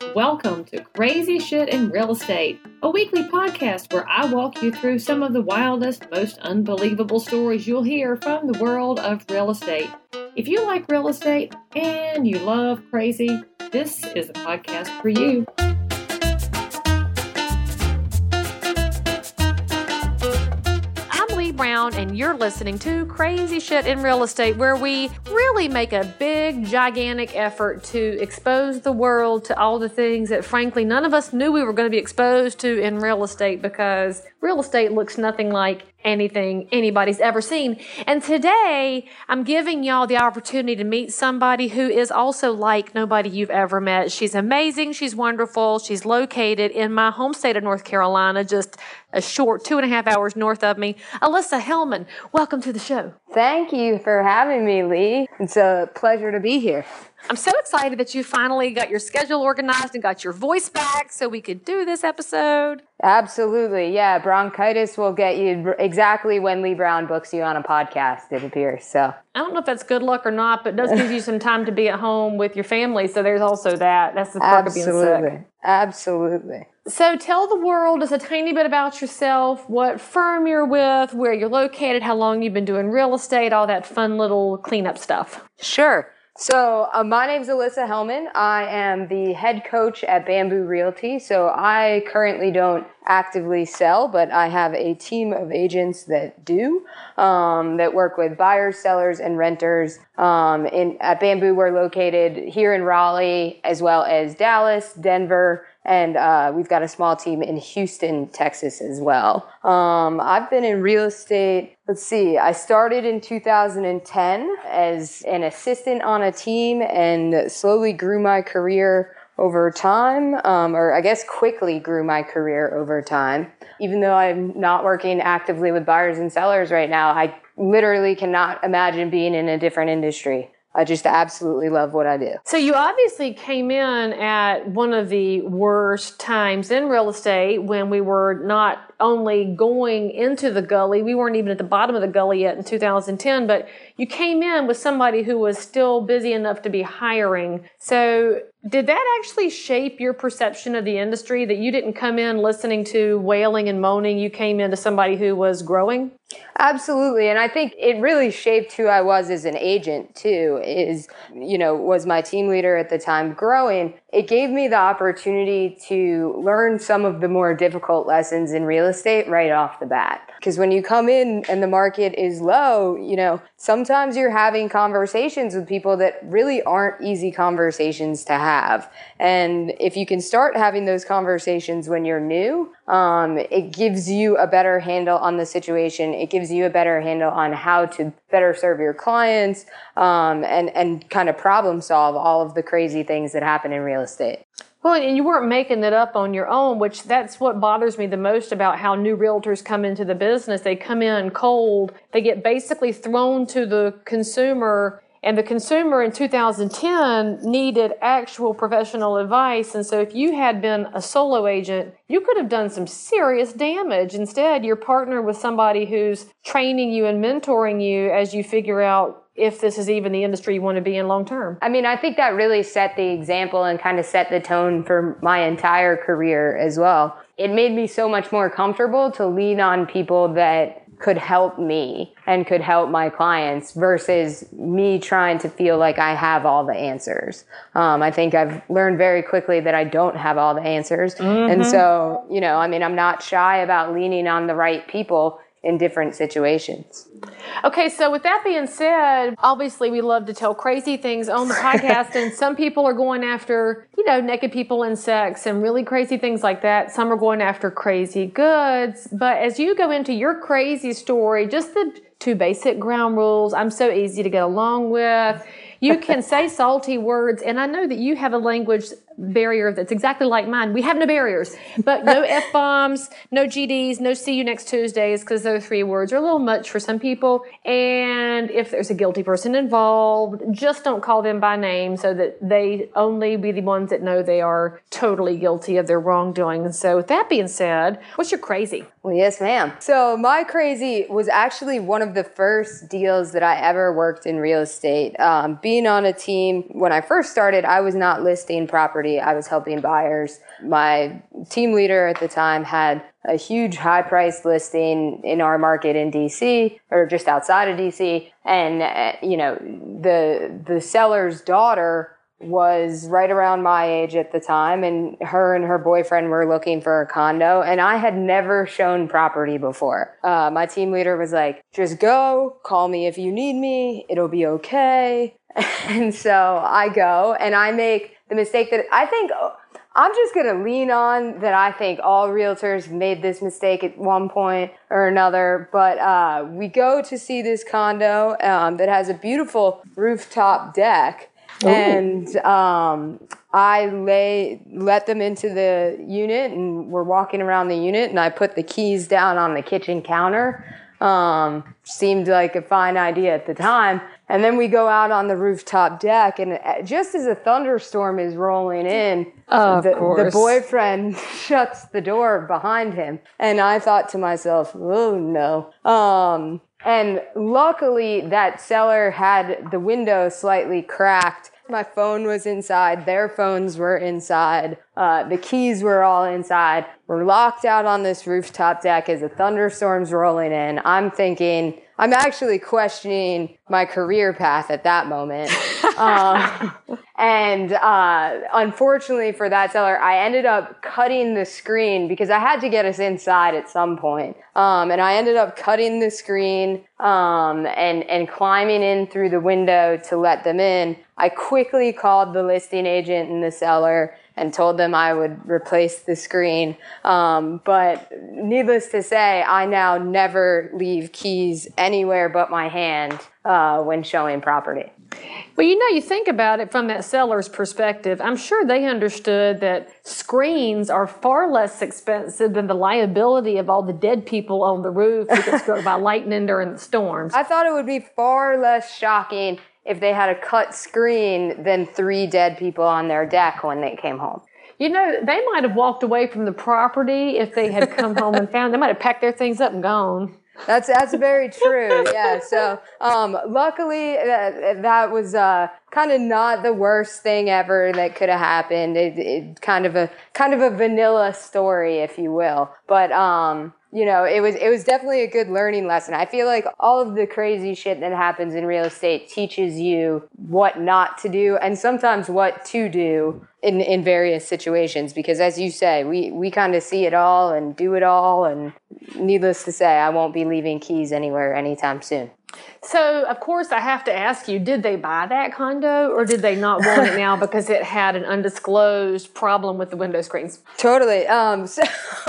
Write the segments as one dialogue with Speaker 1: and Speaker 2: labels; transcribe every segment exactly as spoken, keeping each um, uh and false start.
Speaker 1: Welcome to Crazy Shit in Real Estate, a weekly podcast where I walk you through some of the wildest, most unbelievable stories you'll hear from the world of real estate. If you like real estate and you love crazy, this is a podcast for you. Brown, and you're listening to Crazy Shit in Real Estate, where we really make a big, gigantic effort to expose the world to all the things that, frankly, none of us knew we were going to be exposed to in real estate, because real estate looks nothing like anything anybody's ever seen. And today, I'm giving y'all the opportunity to meet somebody who is also like nobody you've ever met. She's amazing. She's wonderful. She's located in my home state of North Carolina, just a short two and a half hours north of me. Alyssa Hellman, welcome to the show.
Speaker 2: Thank you for having me, Lee. It's a pleasure to be here.
Speaker 1: I'm so excited that you finally got your schedule organized and got your voice back so we could do this episode.
Speaker 2: Absolutely. Yeah, bronchitis will get you exactly when Lee Brown books you on a podcast, it appears. So
Speaker 1: I don't know if that's good luck or not, but it does give you some time to be at home with your family. So there's also that. That's the perk of being sick.
Speaker 2: Absolutely.
Speaker 1: So tell the world just a tiny bit about yourself, what firm you're with, where you're located, how long you've been doing real estate, all that fun little cleanup stuff.
Speaker 2: Sure. So uh, my name's Alyssa Hellman. I am the head coach at Bamboo Realty. So I currently don't actively sell, but I have a team of agents that do, um, that work with buyers, sellers, and renters. Um, in, at Bamboo, we're located here in Raleigh, as well as Dallas, Denver, and uh, we've got a small team in Houston, Texas as well. Um, I've been in real estate, let's see, I started in two thousand ten as an assistant on a team and slowly grew my career over time, um, or I guess quickly grew my career over time. Even though I'm not working actively with buyers and sellers right now, I literally cannot imagine being in a different industry. I just absolutely love what I do.
Speaker 1: So you obviously came in at one of the worst times in real estate when we were not only going into the gully, we weren't even at the bottom of the gully yet in two thousand ten, but you came in with somebody who was still busy enough to be hiring. So did that actually shape your perception of the industry, that you didn't come in listening to wailing and moaning? You came into somebody who was growing?
Speaker 2: Absolutely. And I think it really shaped who I was as an agent too, is, you know, was my team leader at the time growing. It gave me the opportunity to learn some of the more difficult lessons in real estate right off the bat. Because when you come in and the market is low, you know, sometimes you're having conversations with people that really aren't easy conversations to have. And if you can start having those conversations when you're new, um, it gives you a better handle on the situation. It gives you a better handle on how to better serve your clients, um, and, and kind of problem solve all of the crazy things that happen in real estate.
Speaker 1: Well, and you weren't making it up on your own, which that's what bothers me the most about how new realtors come into the business. They come in cold. They get basically thrown to the consumer, and the consumer in two thousand ten needed actual professional advice. And so if you had been a solo agent, you could have done some serious damage. Instead, you're partnered with somebody who's training you and mentoring you as you figure out if this is even the industry you want to be in long term.
Speaker 2: I mean, I think that really set the example and kind of set the tone for my entire career as well. It made me so much more comfortable to lean on people that could help me and could help my clients versus me trying to feel like I have all the answers. Um, I think I've learned very quickly that I don't have all the answers. Mm-hmm. And so, you know, I mean, I'm not shy about leaning on the right people in different situations.
Speaker 1: Okay, so with that being said, obviously we love to tell crazy things on the podcast, and some people are going after, you know, naked people and sex and really crazy things like that. Some are going after crazy goods. But as you go into your crazy story, just the two basic ground rules, I'm so easy to get along with. You can say salty words, and I know that you have a language barrier that's exactly like mine. We have no barriers, but no F-bombs, no G Ds, no see you next Tuesdays, because those three words are a little much for some people. And if there's a guilty person involved, just don't call them by name so that they only be the ones that know they are totally guilty of their wrongdoing. And so with that being said, what's your crazy?
Speaker 2: Well, yes, ma'am. So my crazy was actually one of the first deals that I ever worked in real estate. Um, being on a team, when I first started, I was not listing property property. I was helping buyers. My team leader at the time had a huge high-priced listing in our market in D C, or just outside of D C, and uh, you know, the the seller's daughter was right around my age at the time, and her and her boyfriend were looking for a condo, and I had never shown property before. Uh, my team leader was like, just go, call me if you need me, it'll be okay. And so I go, and I make the mistake that I think, I'm just going to lean on that I think all realtors made this mistake at one point or another, but uh, we go to see this condo um, that has a beautiful rooftop deck. Ooh. And um, I lay let them into the unit, and we're walking around the unit, and I put the keys down on the kitchen counter. Um, seemed like a fine idea at the time. And then we go out on the rooftop deck, and just as a thunderstorm is rolling in,
Speaker 1: oh,
Speaker 2: the,
Speaker 1: of course.
Speaker 2: the boyfriend shuts the door behind him. And I thought to myself, oh no. Um, and luckily that seller had the window slightly cracked. My phone was inside. Their phones were inside. Uh, the keys were all inside. We're locked out on this rooftop deck as the thunderstorm's rolling in. I'm thinking, I'm actually questioning my career path at that moment. um, and uh, unfortunately for that seller, I ended up cutting the screen because I had to get us inside at some point. Um, and I ended up cutting the screen um, and, and climbing in through the window to let them in. I quickly called the listing agent and the seller and told them I would replace the screen. Um, but needless to say, I now never leave keys anywhere but my hand uh, when showing property.
Speaker 1: Well, you know, you think about it from that seller's perspective. I'm sure they understood that screens are far less expensive than the liability of all the dead people on the roof who get struck by lightning during the storms.
Speaker 2: I thought it would be far less shocking if they had a cut screen than three dead people on their deck when they came home.
Speaker 1: You know, they might have walked away from the property if they had come home and found. They might have packed their things up and gone.
Speaker 2: That's that's very true. Yeah. So, um, luckily that that was uh, kind of not the worst thing ever that could have happened. It, it kind of a kind of a vanilla story, if you will. But um, you know, it was it was definitely a good learning lesson. I feel like all of the crazy shit that happens in real estate teaches you what not to do and sometimes what to do in in various situations. Because as you say, we we kind of see it all and do it all, and needless to say, I won't be leaving keys anywhere anytime soon.
Speaker 1: So, of course, I have to ask you, did they buy that condo or did they not want it now because it had an undisclosed problem with the window screens?
Speaker 2: Totally. Um, so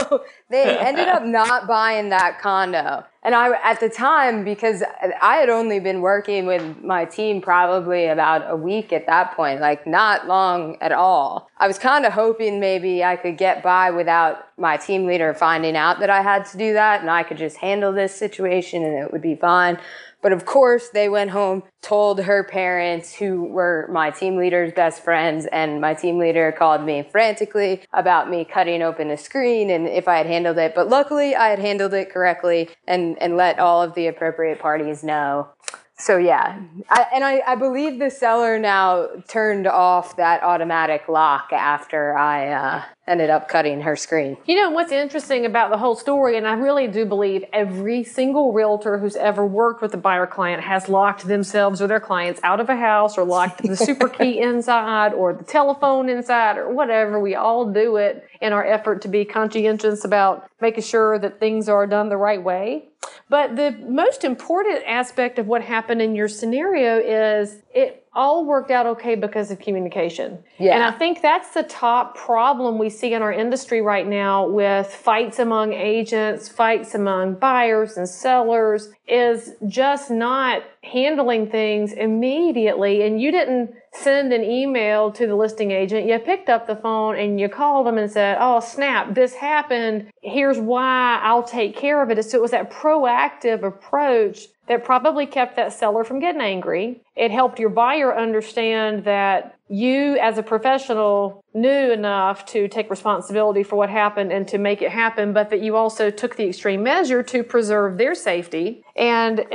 Speaker 2: they ended up not buying that condo. And I, at the time, because I had only been working with my team probably about a week at that point, like not long at all. I was kind of hoping maybe I could get by without my team leader finding out that I had to do that and I could just handle this situation and it would be fine. But of course, they went home, told her parents, who were my team leader's best friends, and my team leader called me frantically about me cutting open a screen and if I had handled it. But luckily, I had handled it correctly and, and let all of the appropriate parties know. So yeah, I, and I, I believe the seller now turned off that automatic lock after I uh, ended up cutting her screen.
Speaker 1: You know, what's interesting about the whole story, and I really do believe every single realtor who's ever worked with a buyer client has locked themselves or their clients out of a house or locked the super key inside or the telephone inside or whatever. We all do it in our effort to be conscientious about making sure that things are done the right way. But the most important aspect of what happened in your scenario is it all worked out okay because of communication.
Speaker 2: Yeah.
Speaker 1: And I think that's the top problem we see in our industry right now with fights among agents, fights among buyers and sellers, is just not handling things immediately. And you didn't send an email to the listing agent. You picked up the phone and you called them and said, oh, snap, this happened. Here's why. I'll take care of it. So it was that proactive approach that probably kept that seller from getting angry. It helped your buyer understand that you as a professional knew enough to take responsibility for what happened and to make it happen, but that you also took the extreme measure to preserve their safety. And it's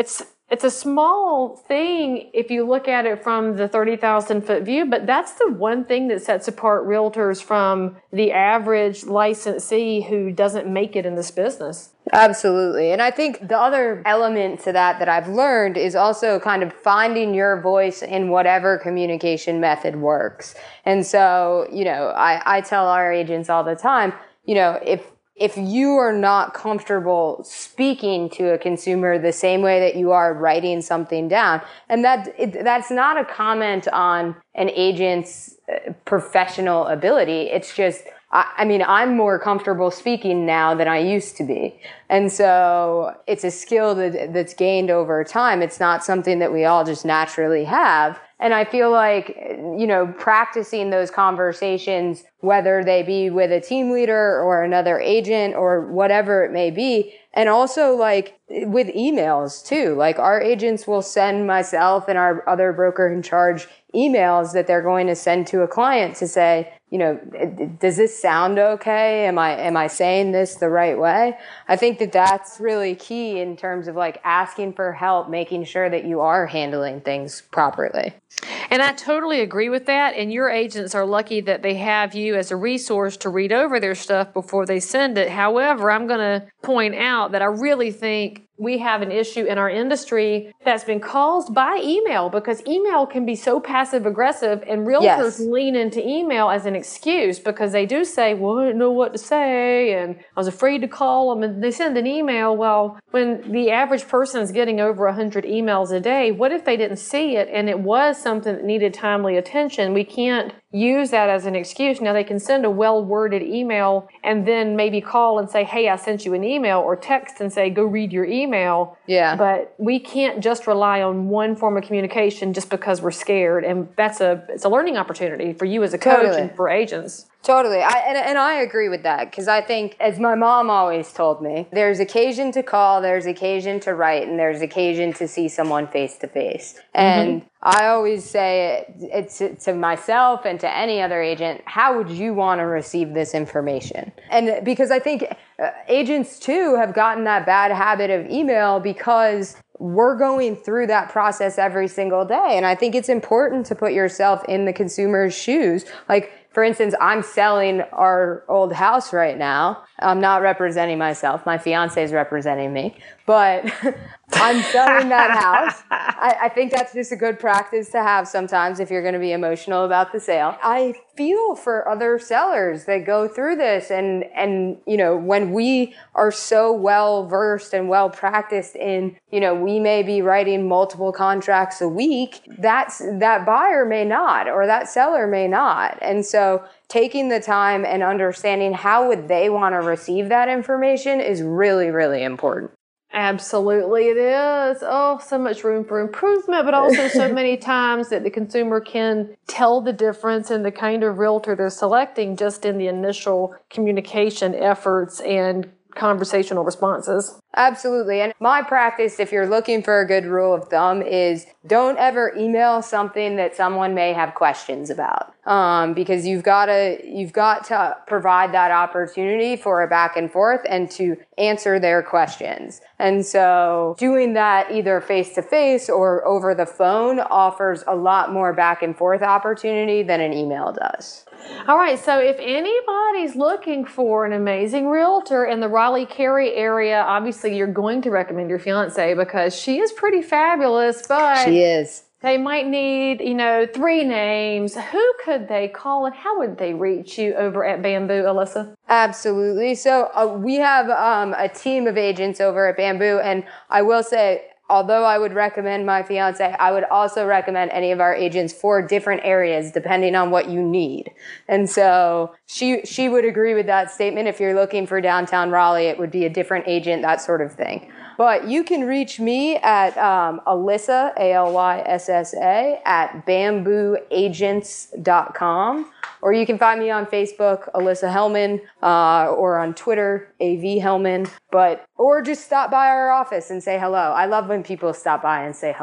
Speaker 1: it's a small thing if you look at it from the thirty thousand foot view, but that's the one thing that sets apart realtors from the average licensee who doesn't make it in this business.
Speaker 2: Absolutely. And I think the other element to that that I've learned is also kind of finding your voice in whatever communication method works. And so, you know, I, I tell our agents all the time, you know, if If you are not comfortable speaking to a consumer the same way that you are writing something down, and that it, that's not a comment on an agent's professional ability. It's just, I, I mean, I'm more comfortable speaking now than I used to be. And so it's a skill that, that's gained over time. It's not something that we all just naturally have. And I feel like, you know, practicing those conversations, whether they be with a team leader or another agent or whatever it may be, and also like with emails too. Like our agents will send myself and our other broker in charge emails that they're going to send to a client to say, you know, does this sound okay? Am I, am I saying this the right way? I think that that's really key in terms of like asking for help, making sure that you are handling things properly.
Speaker 1: And I totally agree with that. And your agents are lucky that they have you as a resource to read over their stuff before they send it. However, I'm going to point out that I really think we have an issue in our industry that's been caused by email, because email can be so passive aggressive, and realtors yes. lean into email as an excuse because they do say, well, I didn't know what to say and I was afraid to call them, and they send an email. Well, when the average person is getting over one hundred emails a day, what if they didn't see it and it was something that needed timely attention? We can't use that as an excuse. Now, they can send a well-worded email and then maybe call and say, hey, I sent you an email, or text and say, go read your email.
Speaker 2: Yeah.
Speaker 1: But we can't just rely on one form of communication just because we're scared. And that's a, it's a learning opportunity for you as a coach totally. And for agents.
Speaker 2: Totally. I, and, and I agree with that, because I think, as my mom always told me, there's occasion to call, there's occasion to write, and there's occasion to see someone face to face. And mm-hmm. I always say it, it to, to myself and to any other agent, how would you want to receive this information? And because I think uh, agents too have gotten that bad habit of email, because we're going through that process every single day. And I think it's important to put yourself in the consumer's shoes. Like, for instance, I'm selling our old house right now. I'm not representing myself. My fiance is representing me. But I'm selling that house. I, I think that's just a good practice to have sometimes if you're going to be emotional about the sale. I feel for other sellers that go through this. And, and you know, when we are so well versed and well practiced in, you know, we may be writing multiple contracts a week, that's, that buyer may not, or that seller may not. And so taking the time and understanding how would they want to receive that information is really, really important.
Speaker 1: Absolutely it is. Oh, so much room for improvement, but also so many times that the consumer can tell the difference in the kind of realtor they're selecting just in the initial communication efforts and conversational responses.
Speaker 2: Absolutely. And my practice, if you're looking for a good rule of thumb, is don't ever email something that someone may have questions about. Um, because you've got to, you've got to provide that opportunity for a back and forth and to answer their questions. And so doing that either face to face or over the phone offers a lot more back and forth opportunity than an email does.
Speaker 1: All right. So if anybody's looking for an amazing realtor in the Raleigh-Cary area, obviously you're going to recommend your fiance because she is pretty fabulous, but
Speaker 2: she is.
Speaker 1: They might need, you know, three names. Who could they call and how would they reach you over at Bamboo, Alyssa?
Speaker 2: Absolutely. So uh, we have um, a team of agents over at Bamboo, and I will say, although I would recommend my fiance, I would also recommend any of our agents for different areas depending on what you need. And so she she would agree with that statement. If you're looking for downtown Raleigh, it would be a different agent, that sort of thing. But you can reach me at um, Alyssa, A L Y S S A, at bamboo agents dot com. Or you can find me on Facebook, Alyssa Hellman, uh, or on Twitter, A V Hellman. But, or just stop by our office and say hello. I love when people stop by and say hello.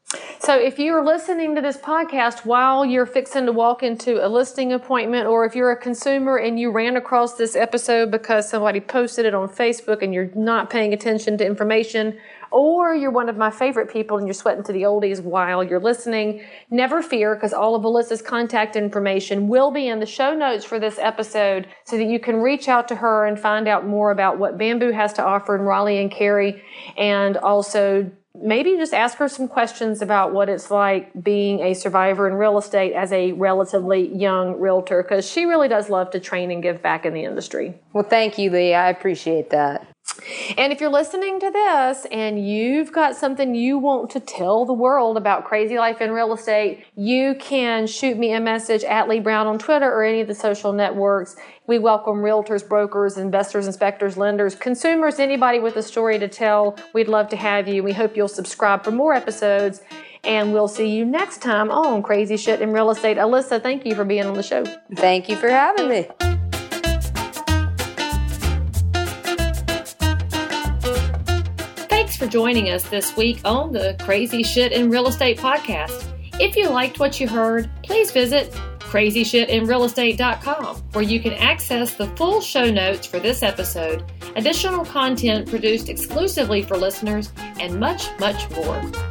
Speaker 1: So if you're listening to this podcast while you're fixing to walk into a listing appointment, or if you're a consumer and you ran across this episode because somebody posted it on Facebook and you're not paying attention to information, or you're one of my favorite people and you're sweating to the oldies while you're listening, never fear, because all of Alyssa's contact information will be in the show notes for this episode so that you can reach out to her and find out more about what Bamboo has to offer in Raleigh and Cary, and also maybe just ask her some questions about what it's like being a survivor in real estate as a relatively young realtor, because she really does love to train and give back in the industry.
Speaker 2: Well, thank you, Lee. I appreciate that.
Speaker 1: And if you're listening to this and you've got something you want to tell the world about crazy life in real estate, you can shoot me a message at Lee Brown on Twitter or any of the social networks. We welcome realtors, brokers, investors, inspectors, lenders, consumers, anybody with a story to tell. We'd love to have you. We hope you'll subscribe for more episodes, and we'll see you next time on Crazy Shit in Real Estate. Alyssa, thank you for being on the show.
Speaker 2: Thank you for having me.
Speaker 1: Thanks for joining us this week on the Crazy Shit in Real Estate podcast. If you liked what you heard, please visit crazy shit in real estate dot com, where you can access the full show notes for this episode, additional content produced exclusively for listeners, and much, much more.